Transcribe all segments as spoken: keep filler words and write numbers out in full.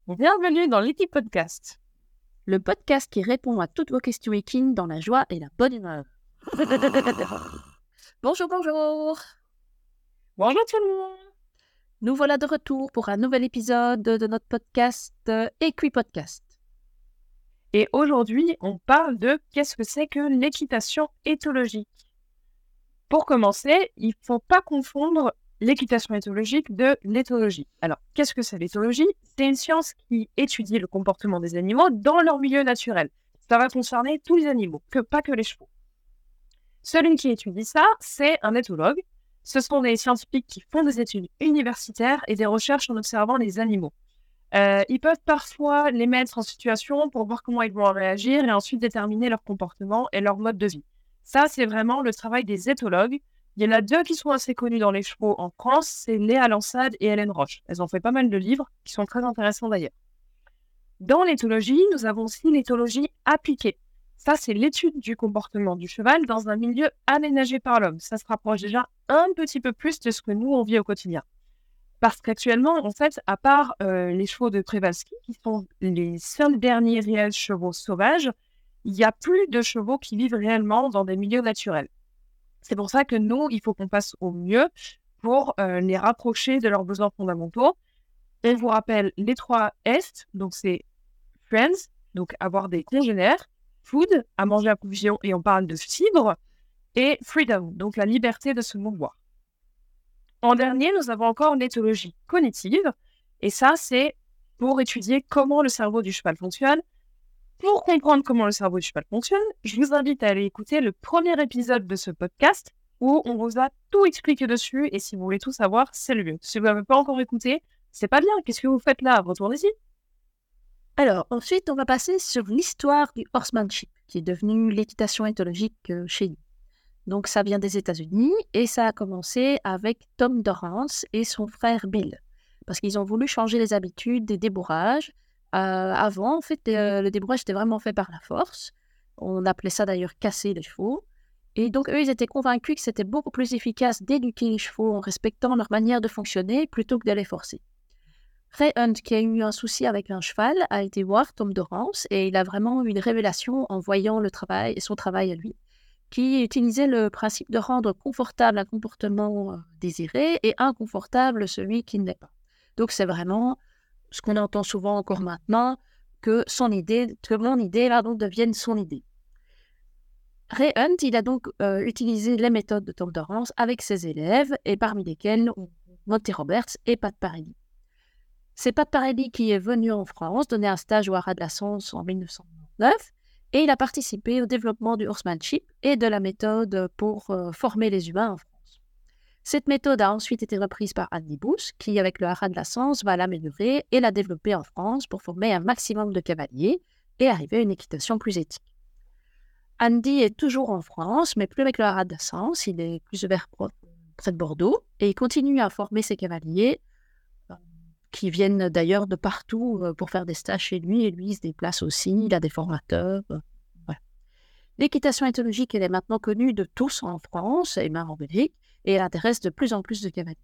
Bienvenue dans l'équipe podcast. Le podcast qui répond à toutes vos questions équines dans la joie et la bonne humeur. Bonjour, bonjour. Bonjour tout le monde. Nous voilà de retour pour un nouvel épisode de notre podcast euh, Equipodcast. Et aujourd'hui, on parle de qu'est-ce que c'est que l'équitation éthologique. Pour commencer, il ne faut pas confondre l'équitation éthologique de l'éthologie. Alors, qu'est-ce que c'est l'éthologie ? C'est une science qui étudie le comportement des animaux dans leur milieu naturel. Ça va concerner tous les animaux, que, pas que les chevaux. Celui qui étudie ça, c'est un éthologue. Ce sont des scientifiques qui font des études universitaires et des recherches en observant les animaux. Euh, ils peuvent parfois les mettre en situation pour voir comment ils vont réagir et ensuite déterminer leur comportement et leur mode de vie. Ça, c'est vraiment le travail des éthologues. Il y en a deux qui sont assez connus dans les chevaux en France, c'est Léa Lansade et Hélène Roche. Elles ont fait pas mal de livres qui sont très intéressants d'ailleurs. Dans l'éthologie, nous avons aussi l'éthologie appliquée. Ça, c'est l'étude du comportement du cheval dans un milieu aménagé par l'homme. Ça se rapproche déjà un petit peu plus de ce que nous, on vit au quotidien. Parce qu'actuellement, en fait, à part euh, les chevaux de Przewalski, qui sont les seuls derniers réels chevaux sauvages, il n'y a plus de chevaux qui vivent réellement dans des milieux naturels. C'est pour ça que nous, il faut qu'on fasse au mieux pour euh, les rapprocher de leurs besoins fondamentaux. On vous rappelle les trois S, donc c'est friends, donc avoir des congénères, food, à manger à provision, et on parle de fibres, et freedom, donc la liberté de se mouvoir. En dernier, nous avons encore l'éthologie cognitive, et ça, c'est pour étudier comment le cerveau du cheval fonctionne. Pour comprendre comment le cerveau du cheval fonctionne, je vous invite à aller écouter le premier épisode de ce podcast où on vous a tout expliqué dessus et si vous voulez tout savoir, c'est le mieux. Si vous n'avez pas encore écouté, c'est pas bien. Qu'est-ce que vous faites là ? Retournez-y. Alors, ensuite, on va passer sur l'histoire du horsemanship, qui est devenue l'équitation éthologique euh, chez nous. Donc, ça vient des États-Unis et ça a commencé avec Tom Dorrance et son frère Bill, parce qu'ils ont voulu changer les habitudes des débourrages. Euh, avant, en fait, euh, le débourrage était vraiment fait par la force. On appelait ça d'ailleurs casser les chevaux. Et donc, eux, ils étaient convaincus que c'était beaucoup plus efficace d'éduquer les chevaux en respectant leur manière de fonctionner plutôt que de les forcer. Ray Hunt, qui a eu un souci avec un cheval, a été voir Tom Dorrance et il a vraiment eu une révélation en voyant le travail, son travail à lui, qui utilisait le principe de rendre confortable un comportement euh, désiré et inconfortable celui qui ne l'est pas. Donc, c'est vraiment ce qu'on entend souvent encore maintenant, que son idée, que mon idée là, donc, devienne son idée. Ray Hunt, il a donc euh, utilisé les méthodes de Tom Dorrance avec ses élèves, et parmi lesquels Monty Roberts et Pat Parelli. C'est Pat Parelli qui est venu en France donner un stage au Haras de la Sens en dix-neuf cent neuf, et il a participé au développement du horsemanship et de la méthode pour euh, former les humains en France. Cette méthode a ensuite été reprise par Andy Bush, qui, avec le Haras de la Sens, va l'améliorer et la développer en France pour former un maximum de cavaliers et arriver à une équitation plus éthique. Andy est toujours en France, mais plus avec le Haras de la Sens, il est plus vers près de Bordeaux, et il continue à former ses cavaliers, euh, qui viennent d'ailleurs de partout euh, pour faire des stages chez lui, et lui, il se déplace aussi, il a des formateurs. Euh, voilà. L'équitation éthologique, elle est maintenant connue de tous en France et même en Belgique, et elle intéresse de plus en plus de cavaliers.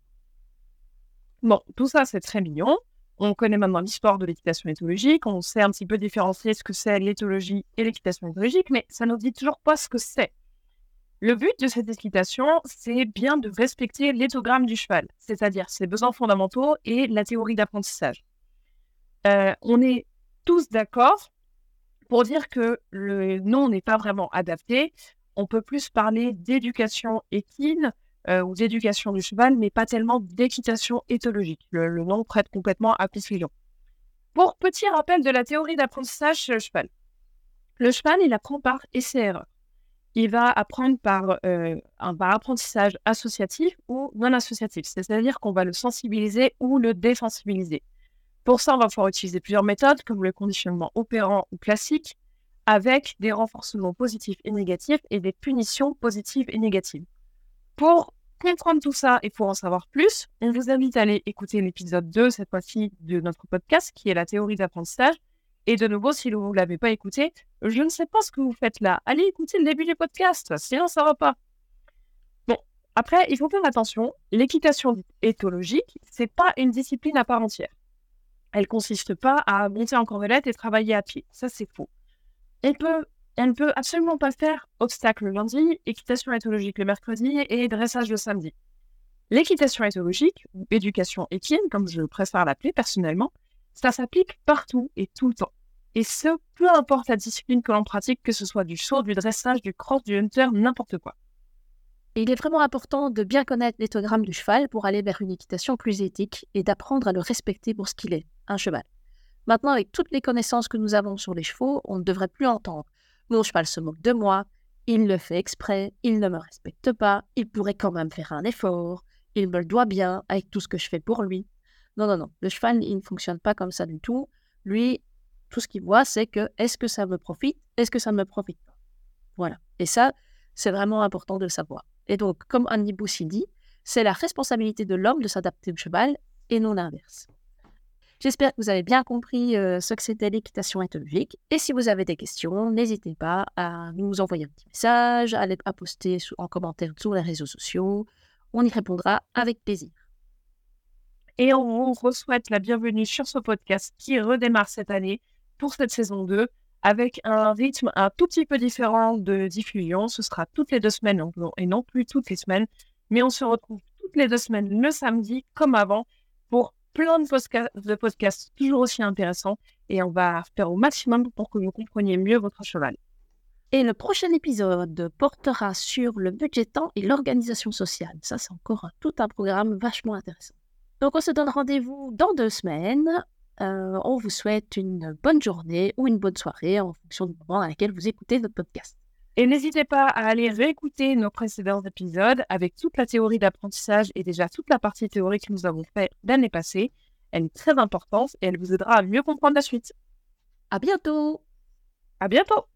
Bon, tout ça, c'est très mignon. On connaît maintenant l'histoire de l'équitation éthologique, on sait un petit peu différencier ce que c'est l'éthologie et l'équitation éthologique, mais ça ne nous dit toujours pas ce que c'est. Le but de cette équitation, c'est bien de respecter l'éthogramme du cheval, c'est-à-dire ses besoins fondamentaux et la théorie d'apprentissage. Euh, on est tous d'accord pour dire que le nom n'est pas vraiment adapté. On peut plus parler d'éducation équine euh, ou d'éducation du cheval, mais pas tellement d'équitation éthologique. Le, le nom prête complètement à confusion. Pour petit rappel de la théorie d'apprentissage chez le cheval. Le cheval, il apprend par essai-erreur. Il va apprendre par euh, un par apprentissage associatif ou non associatif, c'est-à-dire qu'on va le sensibiliser ou le désensibiliser. Pour ça, on va pouvoir utiliser plusieurs méthodes, comme le conditionnement opérant ou classique, avec des renforcements positifs et négatifs et des punitions positives et négatives. Pour comprendre tout ça et pour en savoir plus, on vous invite à aller écouter l'épisode deux, cette fois-ci, de notre podcast, qui est la théorie d'apprentissage. Et de nouveau, si vous ne l'avez pas écouté, je ne sais pas ce que vous faites là. Allez écouter le début du podcast, sinon ça ne va pas. Bon, après, il faut faire attention. L'équitation éthologique, ce n'est pas une discipline à part entière. elle consiste pas à monter en cordelette et travailler à pied. Ça, c'est faux. Elle peut, elle ne peut absolument pas faire obstacle le lundi, équitation éthologique le mercredi et dressage le samedi. L'équitation éthologique, ou éducation équine, comme je préfère l'appeler personnellement, ça s'applique partout et tout le temps. Et ce, peu importe la discipline que l'on pratique, que ce soit du saut, du dressage, du cross, du hunter, n'importe quoi. Et il est vraiment important de bien connaître l'éthogramme du cheval pour aller vers une équitation plus éthique et d'apprendre à le respecter pour ce qu'il est, un cheval. Maintenant, avec toutes les connaissances que nous avons sur les chevaux, on ne devrait plus entendre « Mon cheval se moque de moi, il le fait exprès, il ne me respecte pas, il pourrait quand même faire un effort, il me le doit bien avec tout ce que je fais pour lui. » Non, non, non, le cheval, il ne fonctionne pas comme ça du tout. Lui, tout ce qu'il voit, c'est que est-ce que ça me profite, est-ce que ça ne me profite pas. Voilà. Et ça, c'est vraiment important de le savoir. Et donc, comme Annie Boussy dit, c'est la responsabilité de l'homme de s'adapter au cheval et non l'inverse. J'espère que vous avez bien compris euh, ce que c'était l'équitation éthologique. Et si vous avez des questions, n'hésitez pas à nous envoyer un petit message, à, les, à poster sous, en commentaire sur les réseaux sociaux. On y répondra avec plaisir. Et on vous souhaite la bienvenue sur ce podcast qui redémarre cette année pour cette saison deux avec un rythme un tout petit peu différent de diffusion. Ce sera toutes les deux semaines et non plus toutes les semaines. Mais on se retrouve toutes les deux semaines le samedi comme avant pour plein de, posca- de podcasts toujours aussi intéressants. Et on va faire au maximum pour que vous compreniez mieux votre cheval. Et le prochain épisode portera sur le budgetant et l'organisation sociale. Ça, c'est encore un, tout un programme vachement intéressant. Donc, on se donne rendez-vous dans deux semaines. Euh, on vous souhaite une bonne journée ou une bonne soirée en fonction du moment à laquelle vous écoutez notre podcast. Et n'hésitez pas à aller réécouter nos précédents épisodes avec toute la théorie d'apprentissage et déjà toute la partie théorique que nous avons fait l'année passée. Elle est très importante et elle vous aidera à mieux comprendre la suite. À bientôt! À bientôt!